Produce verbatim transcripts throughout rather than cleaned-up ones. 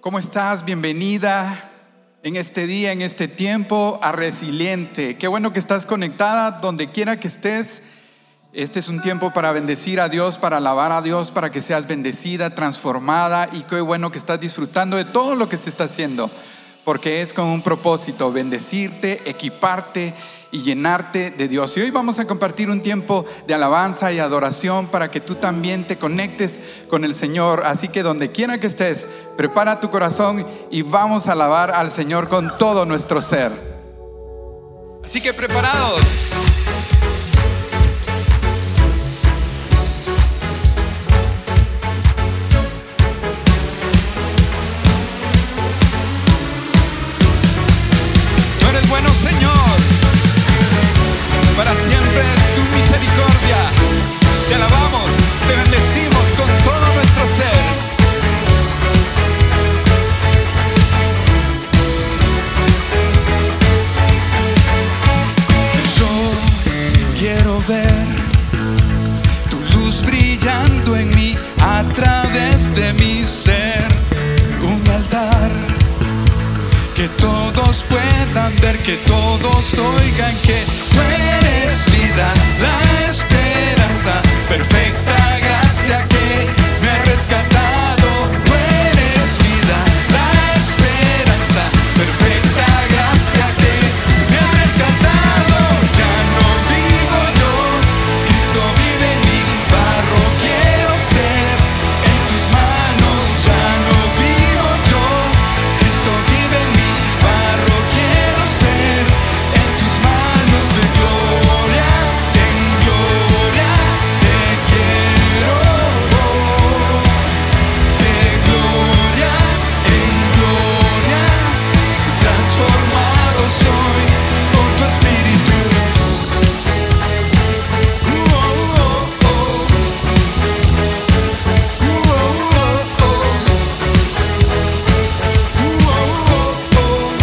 ¿Cómo estás? Bienvenida en este día, en este tiempo a Resiliente. Qué bueno que estás conectada donde quiera que estés. Este es un tiempo para bendecir a Dios, para alabar a Dios, para que seas bendecida, transformada. Y qué bueno que estás disfrutando de todo lo que se está haciendo, porque es con un propósito: bendecirte, equiparte y llenarte de Dios. Y hoy vamos a compartir un tiempo de alabanza y adoración para que tú también te conectes con el Señor. Así que donde quiera que estés, prepara tu corazón y vamos a alabar al Señor con todo nuestro ser. Así que preparados. Tú eres bueno, Señor. Para siempre es tu misericordia. Te alabamos, te bendecimos con todo nuestro ser. Yo quiero ver tu luz brillando en mí, a través de mi ser. Un altar que todos puedan ver, que todos oigan que tú eres vida, la esperanza, perfecta gracia que me ha rescatado. Tú eres vida, la esperanza, perfecta gracia que me ha rescatado. Ya no vivo yo, Cristo vive en mí, barro quiero ser en tus manos. Ya no vivo yo, Cristo vive en mí, barro quiero ser en tus manos. De gloria en gloria te quiero, de gloria en gloria transformado soy por tu espíritu. Uh, oh, oh, oh. Uh, oh, oh, oh. Uh, oh, oh, oh.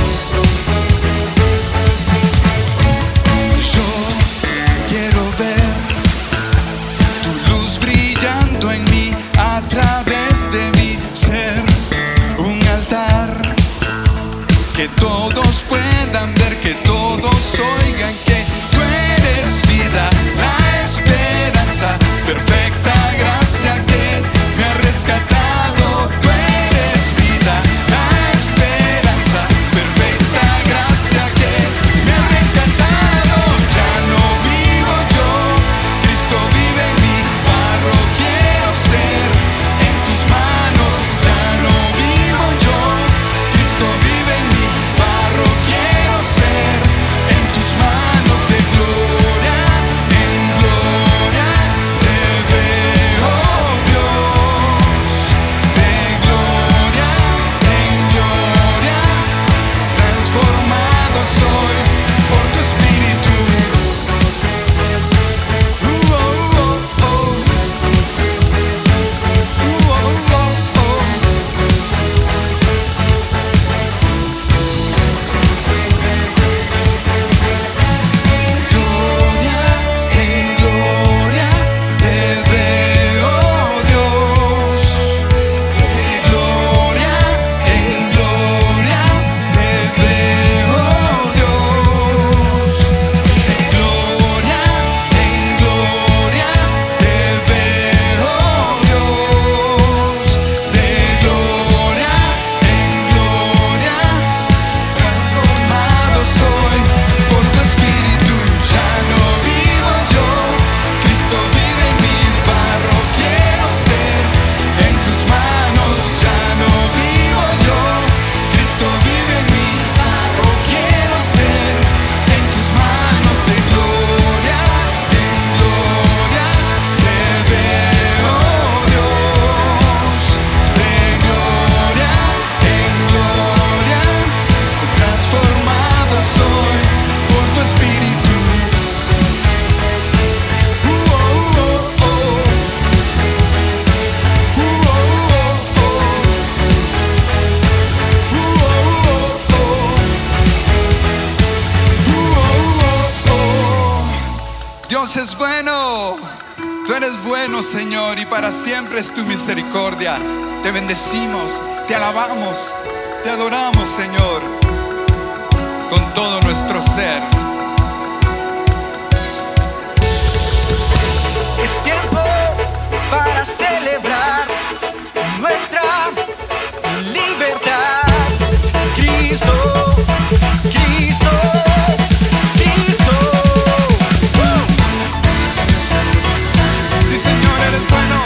Yo quiero ver tu luz brillando en mí, a través de mi ser. Un altar que todos puedan ver, que todos oigan que tú eres vida, la esperanza, perfecta gracia que me ha rescatado. Tú eres vida, la esperanza, perfecta gracia que me ha rescatado. Ya no vivo yo, Cristo vive en mí, barro quiero ser en tus manos. Ya no vivo yo, Cristo vive en mí, barro quiero ser en tus manos. De gloria en gloria te veo, Dios. De gloria en gloria transformado soy por tu espíritu. Uh, oh, oh, oh. Uh, oh, oh, oh. Gloria en gloria te veo, Dios. De gloria en gloria te veo, Dios. De gloria en gloria te veo, Dios. De gloria en gloria transformado soy por tu espíritu. Ya no vivo yo, Cristo vive en mí, barro quiero ser en tus manos. Ya no vivo yo, Cristo vive en mí, barro quiero ser en tus manos. De gloria en gloria te veo, Dios. De gloria en gloria transformado soy por tu espíritu. Uh, oh, oh, oh. Uh, oh, oh, oh. Uh, oh, oh, oh. Uh, oh, oh, oh. Dios es bueno, tú eres bueno, Señor, y para siempre es tu misericordia. Te bendecimos, te alabamos, te adoramos, Señor, con todo nuestro ser. Es tiempo para celebrar nuestra libertad. Cristo, Cristo, Cristo. ¡Uh! Sí, Señor, eres bueno.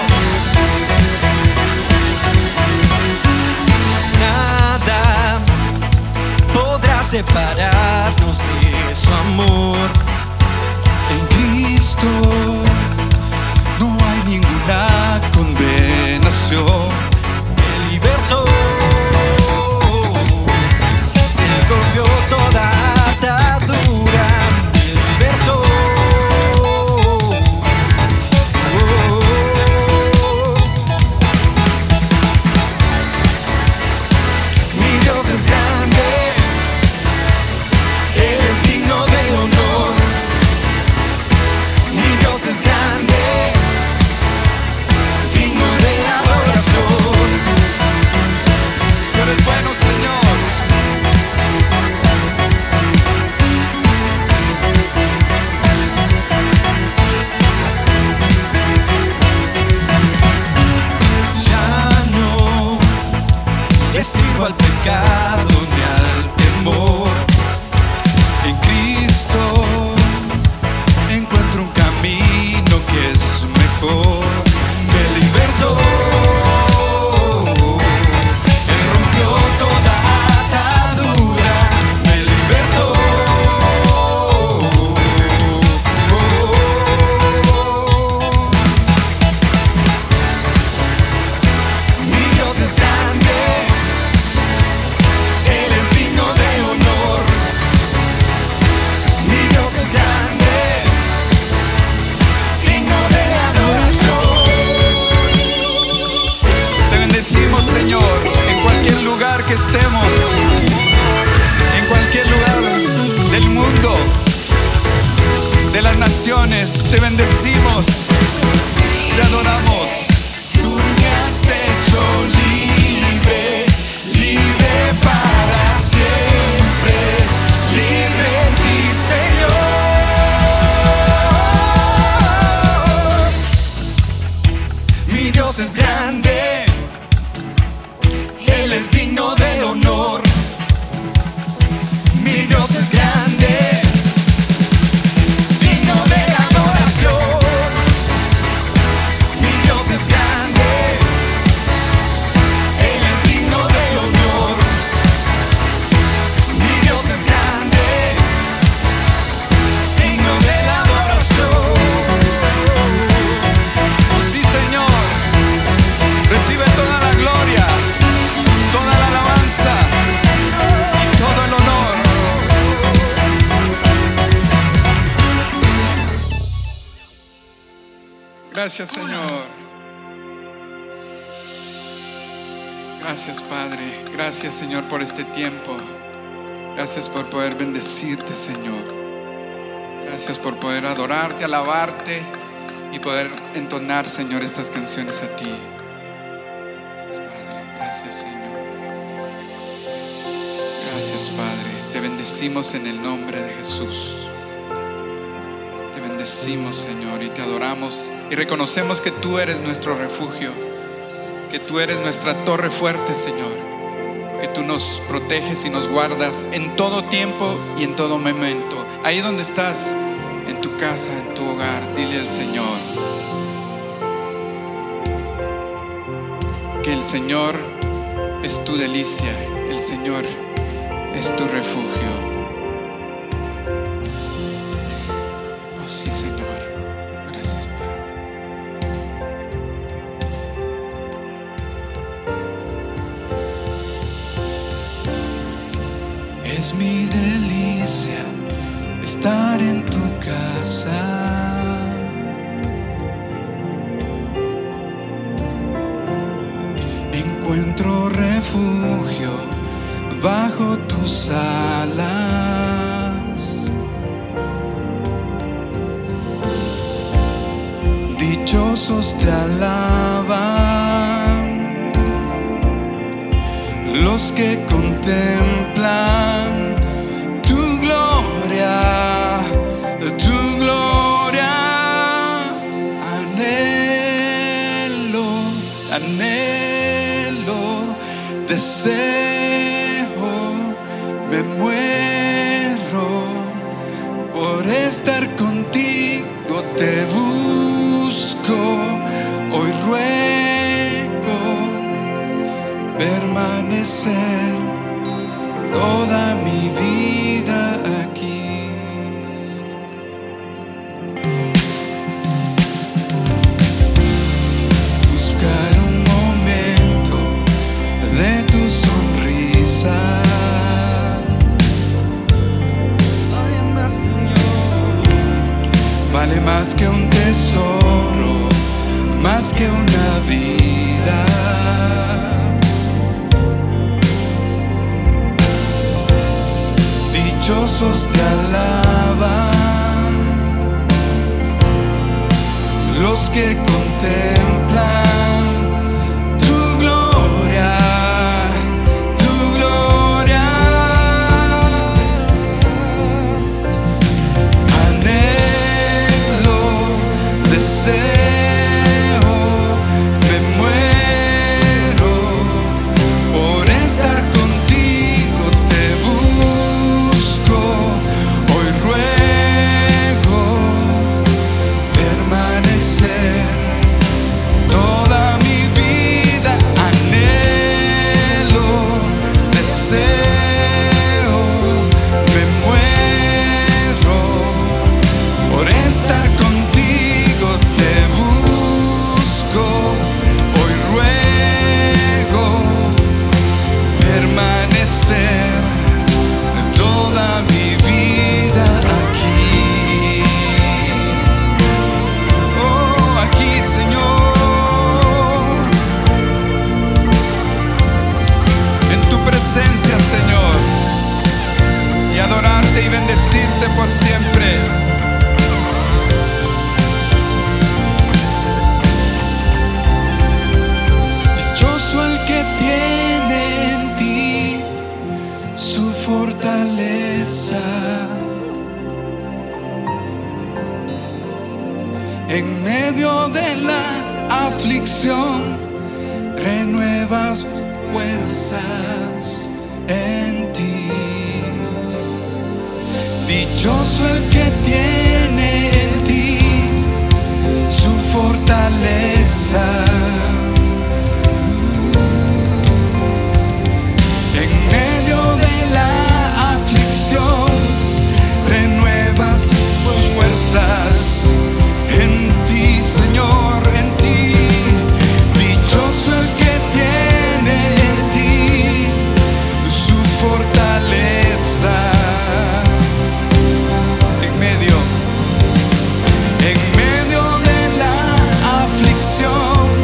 Nada podrá separarnos de su amor. En Cristo no hay ninguna condenación. Me libertó, Él rompió toda atadura, me libertó. Oh, mi Dios es grande, Él es digno de honor. Mi Dios es grande, digno de adoración. Tú eres bueno, Señor. Ya no le sirvo al pecado ni al temor. En Cristo encuentro un camino que es mejor. Me libertó, Él rompió toda atadura, me libertó. Mi Dios es grande, Él es digno de honor. Mi Dios es grande, digno de adoración. Te bendecimos, Señor, en cualquier lugar que estemos, en cualquier lugar del mundo, de las naciones. Te bendecimos, te adoramos. Tú me has hecho libre, libre para siempre, libre en ti, Señor. Mi Dios es grande, Él es digno de honor. Mi Dios es grande, digno de adoración. Mi Dios es grande, Él es digno de honor. Mi Dios es grande, digno de la adoración. Oh, sí, Señor, recibe toda la gloria, toda la alabanza y todo el honor. Gracias, Señor. Gracias, Padre. Gracias, Señor, por este tiempo. Gracias por poder bendecirte, Señor. Gracias por poder adorarte, alabarte y poder entonar, Señor, estas canciones a ti. Gracias, Padre. Gracias, Señor. Gracias, Padre. Te bendecimos en el nombre de Jesús. Te bendecimos, Señor, y te adoramos y reconocemos que tú eres nuestro refugio, que tú eres nuestra torre fuerte, Señor, que tú nos proteges y nos guardas en todo tiempo y en todo momento. Ahí donde estás, en tu casa, en tu hogar, dile al Señor que el Señor es tu delicia, el Señor es tu refugio. Oh, sí, Señor. Gracias, Padre. Es mi delicia estar en tu casa. Encuentro refugio bajo tus alas. Dichosos te alaban los que contemplan tu gloria, tu gloria. Anhelo, anhelo, deseo, me muero por estar contigo, te busco, hoy ruego permanecer toda mi vida aquí. Buscar un momento de tu sonrisa vale más que un tesoro, más que una vida. Dichosos te alaban los que contemplan tu gloria, tu gloria. Anhelo, deseo, me muero por estar contigo, te busco, hoy ruego permanecer toda mi vida. Anhelo, deseo, me muero por estar contigo, te busco, hoy ruego permanecer toda mi vida aquí. Oh, aquí, Señor, en tu presencia, Señor, y adorarte y bendecirte por siempre. Dichoso el que tiene en ti su fortaleza, en medio de la aflicción renuevas fuerzas en ti. Dichoso el que tiene en ti su fortaleza, en medio de la aflicción renuevas sus fuerzas en ti, Señor, en ti. Dichoso el que tiene en ti su fortaleza, en medio, en medio de la aflicción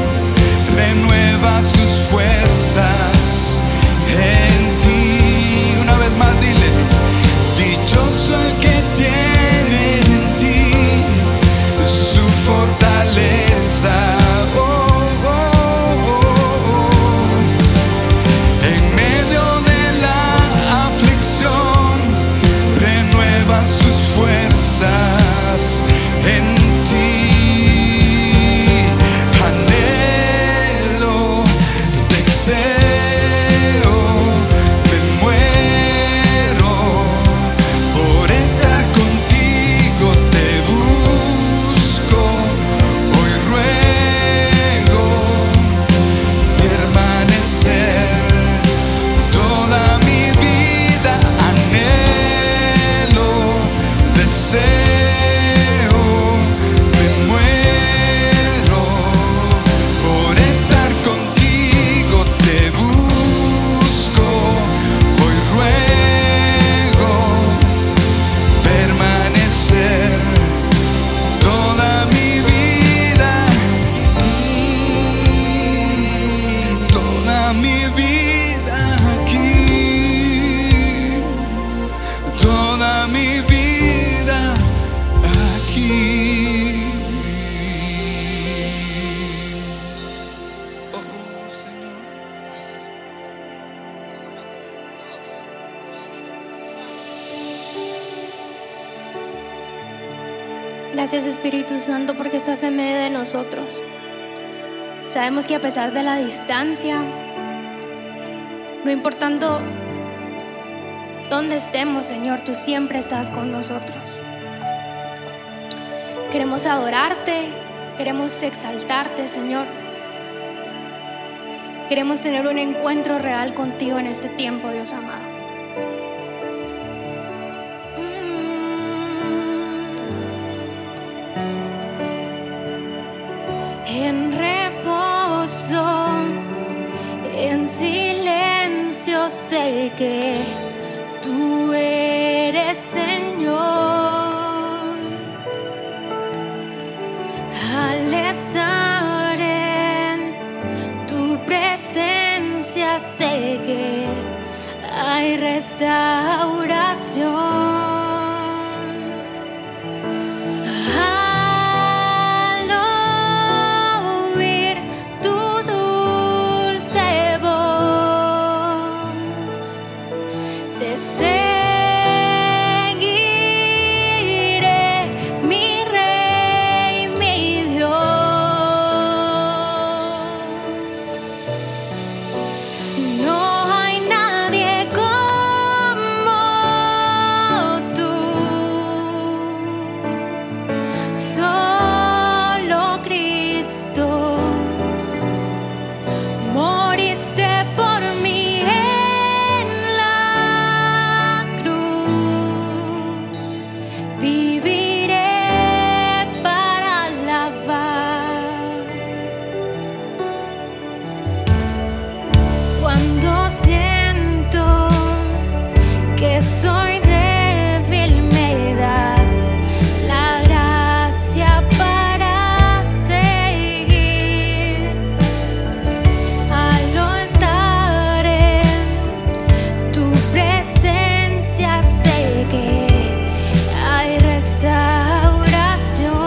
Gracias, Espíritu Santo, porque estás en medio de nosotros. Sabemos que a pesar de la distancia, no importando dónde estemos, Señor, tú siempre estás con nosotros. Queremos adorarte, queremos exaltarte, Señor. Queremos tener un encuentro real contigo en este tiempo, Dios amado. En reposo, en silencio sé que tú eres Señor. Al estar en tu presencia sé que hay restauración. Siento que soy débil, me das la gracia para seguir. Al estar en tu presencia sé que hay restauración.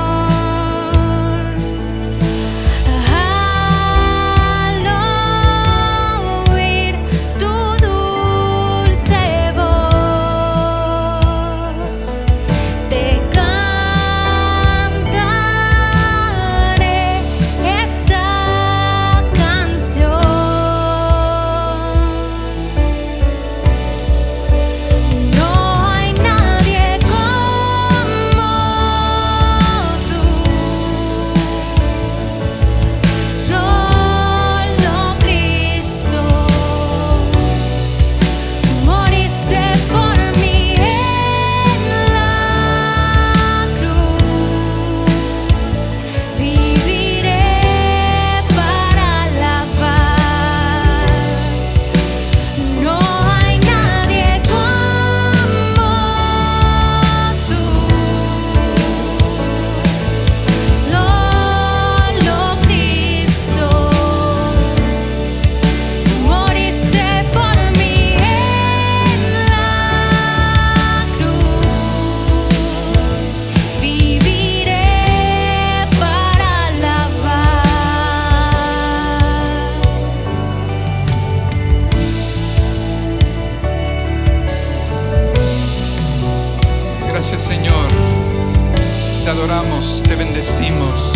Gracias, Señor. Te adoramos, te bendecimos.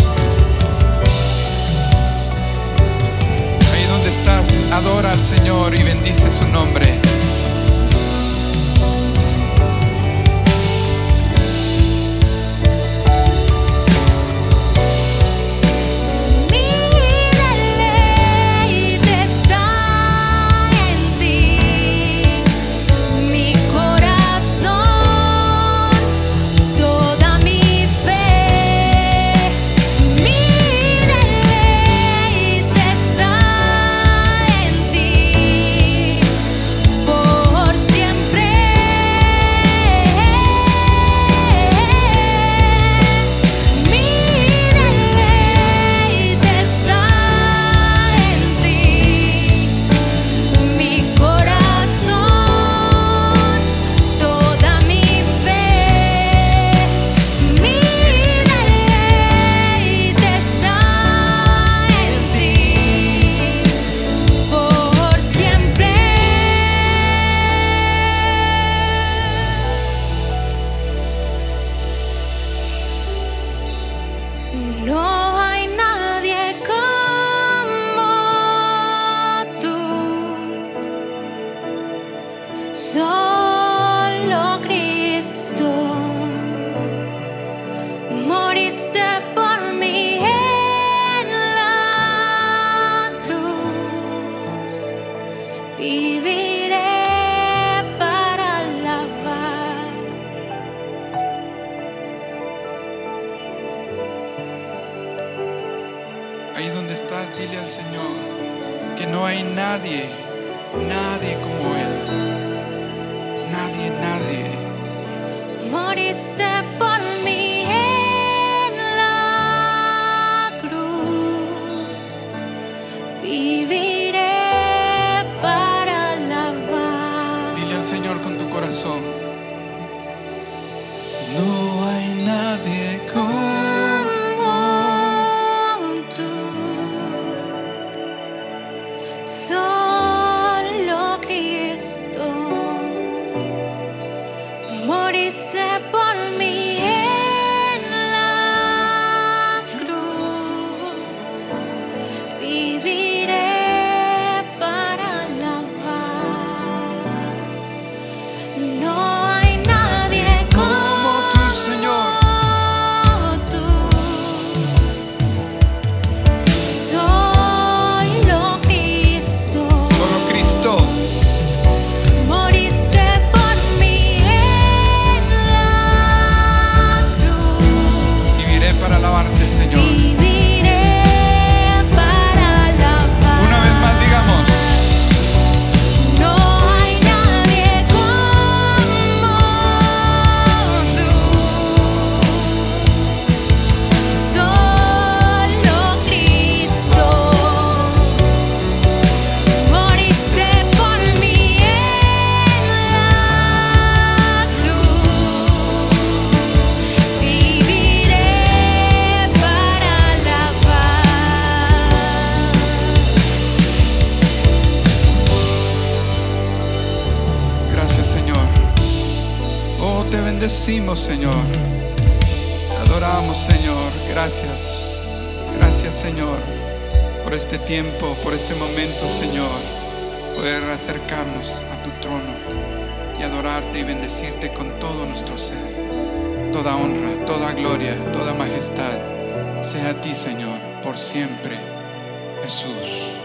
Ahí donde estás, adora al Señor y bendice su nombre. Mi Solo Cristo, moriste por mí en la cruz. Viviré para alabar. Ahí donde estás, dile al Señor que no hay nadie, nadie como Él. Nadie, nadie. Moriste por mí en la cruz. Viviré para alabar. Dile al Señor con tu corazón: no hay nadie como tú. Solo Cristo, moriste por mí en la cruz. Viviré para alabar. No hay nadie como tú, Señor. como tú. Solo Cristo, Solo Cristo. moriste por mí en la cruz. Viviré para alabarte, Señor. Viviré para alabar. Una vez más digamos: No hay nadie como tú. Solo Cristo, moriste por mí en la cruz. Viviré para alabar. gracias, Señor. Oh, te bendecimos, Señor. Te adoramos, Señor. Gracias. Gracias, Señor, por este tiempo, por este momento, Señor. Poder acercarnos a tu trono y adorarte y bendecirte con todo nuestro ser. Toda honra, toda gloria, toda majestad sea a ti, Señor, por siempre, Jesús.